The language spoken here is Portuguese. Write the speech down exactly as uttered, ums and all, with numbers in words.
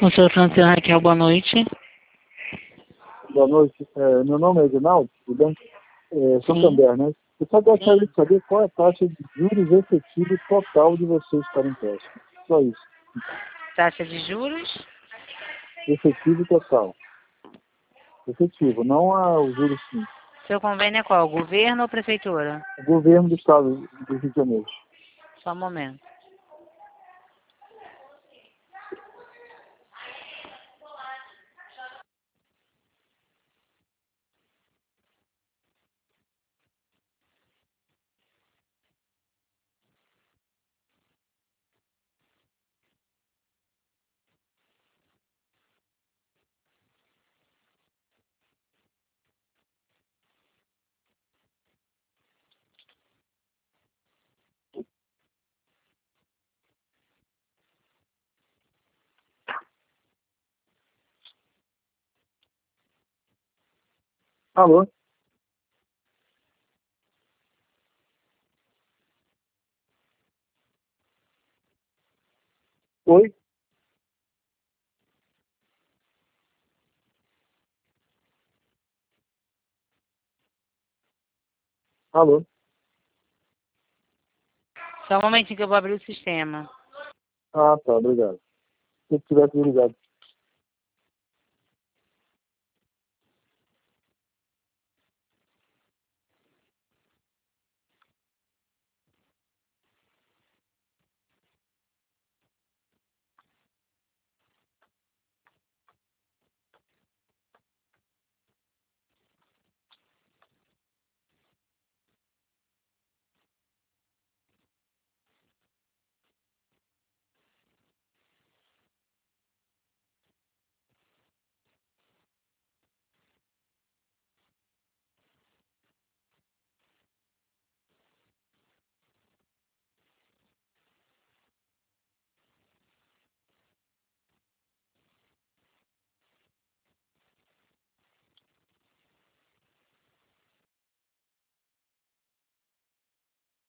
Com o senhor Franciano Raquel, boa noite. Boa noite. É, meu nome é Edinaldo, tudo bem? É, Santander, né? Eu só gostaria de saber qual é a taxa de juros efetivo total de vocês para empréstimo. Só isso. Taxa de juros? Efetivo total. Efetivo, não a, o juros sim. Seu convênio é qual? Governo ou prefeitura? O governo do estado do Rio de Janeiro. Só um momento. Alô? Oi? Alô? Só um momentinho que eu vou abrir o sistema. Ah, tá, obrigado. Se eu tivesse ligado.